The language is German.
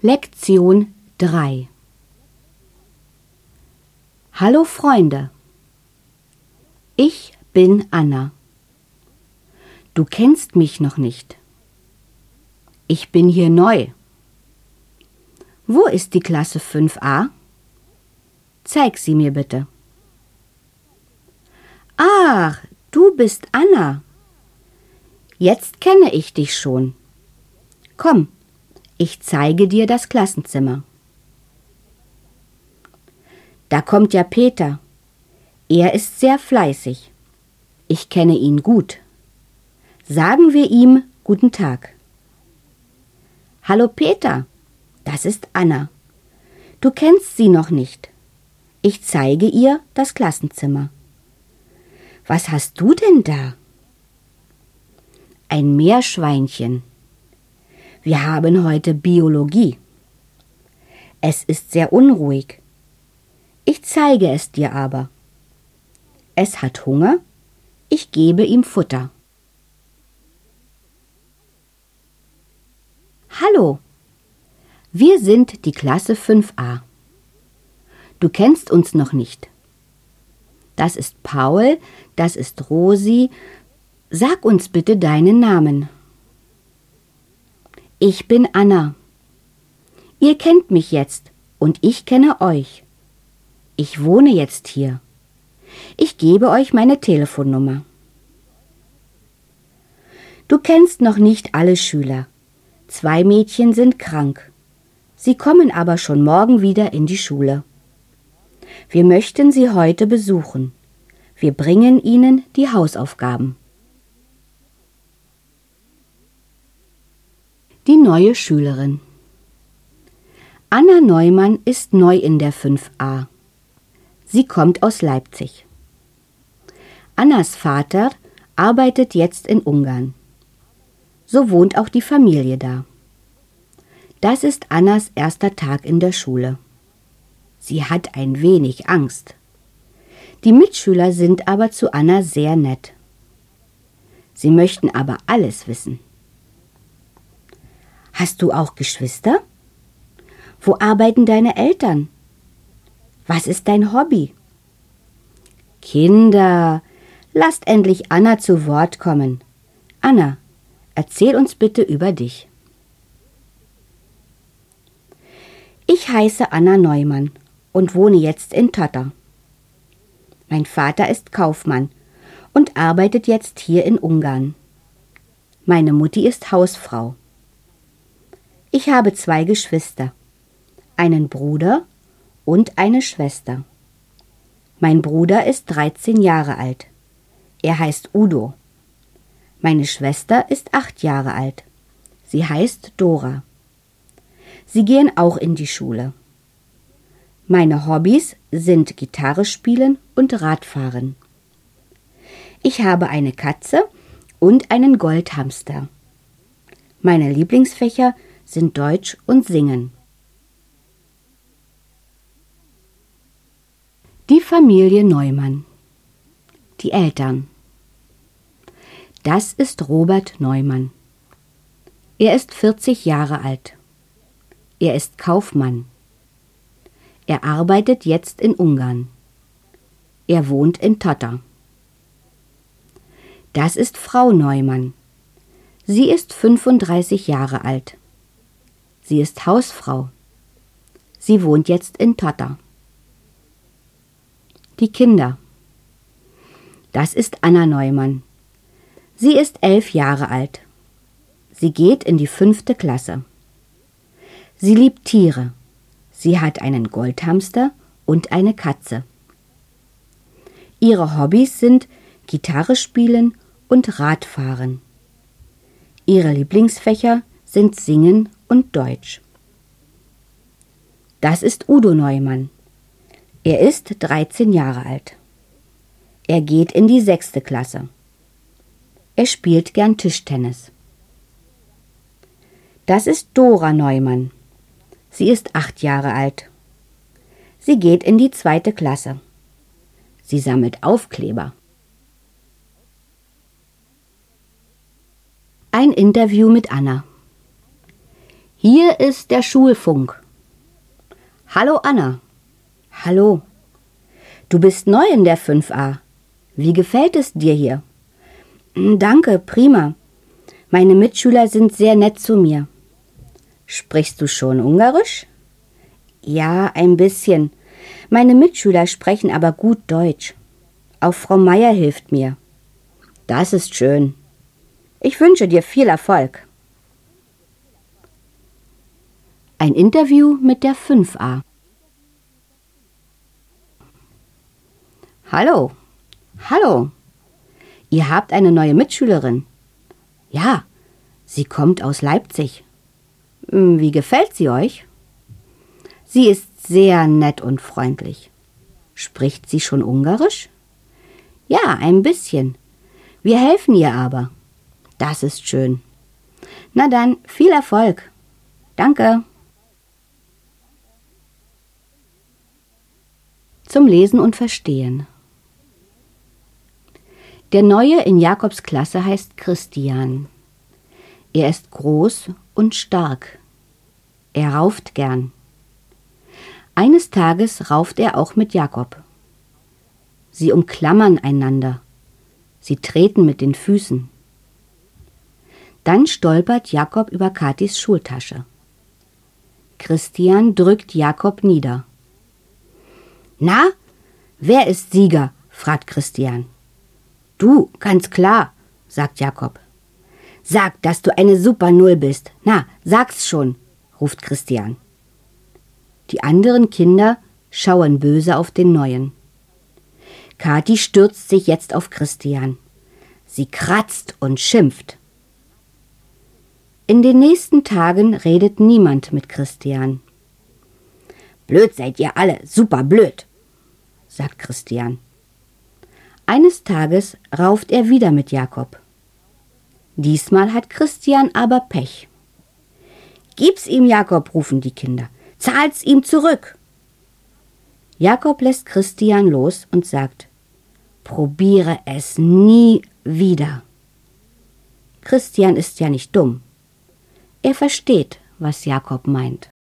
Lektion 3. Hallo Freunde, ich bin Anna. Du kennst mich noch nicht. Ich bin hier neu. Wo ist die Klasse 5a? Zeig sie mir bitte. Ach, du bist Anna. Jetzt kenne ich dich schon. Komm, ich zeige dir das Klassenzimmer. Da kommt ja Peter. Er ist sehr fleißig. Ich kenne ihn gut. Sagen wir ihm guten Tag. Hallo Peter, das ist Anna. Du kennst sie noch nicht. Ich zeige ihr das Klassenzimmer. Was hast du denn da? Ein Meerschweinchen. Wir haben heute Biologie. Es ist sehr unruhig. Ich zeige es dir aber. Es hat Hunger. Ich gebe ihm Futter. Hallo, wir sind die Klasse 5a. Du kennst uns noch nicht. Das ist Paul, das ist Rosi. Sag uns bitte deinen Namen. Ich bin Anna. Ihr kennt mich jetzt und ich kenne euch. Ich wohne jetzt hier. Ich gebe euch meine Telefonnummer. Du kennst noch nicht alle Schüler. 2 Mädchen sind krank. Sie kommen aber schon morgen wieder in die Schule. Wir möchten sie heute besuchen. Wir bringen ihnen die Hausaufgaben. Die neue Schülerin. Anna Neumann ist neu in der 5a. Sie kommt aus Leipzig. Annas Vater arbeitet jetzt in Ungarn. So wohnt auch die Familie da. Das ist Annas erster Tag in der Schule. Sie hat ein wenig Angst. Die Mitschüler sind aber zu Anna sehr nett. Sie möchten aber alles wissen. Hast du auch Geschwister? Wo arbeiten deine Eltern? Was ist dein Hobby? Kinder, lasst endlich Anna zu Wort kommen. Anna, erzähl uns bitte über dich. Ich heiße Anna Neumann und wohne jetzt in Totta. Mein Vater ist Kaufmann und arbeitet jetzt hier in Ungarn. Meine Mutti ist Hausfrau. Ich habe 2 Geschwister, einen Bruder und eine Schwester. Mein Bruder ist 13 Jahre alt. Er heißt Udo. Meine Schwester ist 8 Jahre alt. Sie heißt Dora. Sie gehen auch in die Schule. Meine Hobbys sind Gitarre spielen und Radfahren. Ich habe eine Katze und einen Goldhamster. Meine Lieblingsfächer sind Deutsch und Singen. Die Familie Neumann. Die Eltern. Das ist Robert Neumann. Er ist 40 Jahre alt. Er ist Kaufmann. Er arbeitet jetzt in Ungarn. Er wohnt in Totta. Das ist Frau Neumann. Sie ist 35 Jahre alt. Sie ist Hausfrau. Sie wohnt jetzt in Totta. Die Kinder. Das ist Anna Neumann. Sie ist 11 Jahre alt. Sie geht in die 5. Klasse. Sie liebt Tiere. Sie hat einen Goldhamster und eine Katze. Ihre Hobbys sind Gitarre spielen und Radfahren. Ihre Lieblingsfächer sind Singen und Deutsch. Das ist Udo Neumann. Er ist 13 Jahre alt. Er geht in die 6. Klasse. Er spielt gern Tischtennis. Das ist Dora Neumann. Sie ist 8 Jahre alt. Sie geht in die 2. Klasse. Sie sammelt Aufkleber. Ein Interview mit Anna. Hier ist der Schulfunk. Hallo Anna. Hallo. Du bist neu in der 5a. Wie gefällt es dir hier? Danke, prima. Meine Mitschüler sind sehr nett zu mir. Sprichst du schon Ungarisch? Ja, ein bisschen. Meine Mitschüler sprechen aber gut Deutsch. Auch Frau Meier hilft mir. Das ist schön. Ich wünsche dir viel Erfolg. Ein Interview mit der 5a. Hallo. Hallo. Ihr habt eine neue Mitschülerin. Ja, sie kommt aus Leipzig. Wie gefällt sie euch? Sie ist sehr nett und freundlich. Spricht sie schon Ungarisch? Ja, ein bisschen. Wir helfen ihr aber. Das ist schön. Na dann, viel Erfolg. Danke. Zum Lesen und Verstehen. Der Neue in Jakobs Klasse heißt Christian. Er ist groß und stark. Er rauft gern. Eines Tages rauft er auch mit Jakob. Sie umklammern einander. Sie treten mit den Füßen. Dann stolpert Jakob über Katis Schultasche. Christian drückt Jakob nieder. Na, wer ist Sieger? Fragt Christian. Du, ganz klar, sagt Jakob. Sag, dass du eine Super Null bist. Na, sag's schon, ruft Christian. Die anderen Kinder schauen böse auf den Neuen. Kathi stürzt sich jetzt auf Christian. Sie kratzt und schimpft. In den nächsten Tagen redet niemand mit Christian. Blöd seid ihr alle, super blöd, sagt Christian. Eines Tages rauft er wieder mit Jakob. Diesmal hat Christian aber Pech. Gib's ihm, Jakob, rufen die Kinder. Zahl's ihm zurück. Jakob lässt Christian los und sagt, probiere es nie wieder. Christian ist ja nicht dumm. Er versteht, was Jakob meint.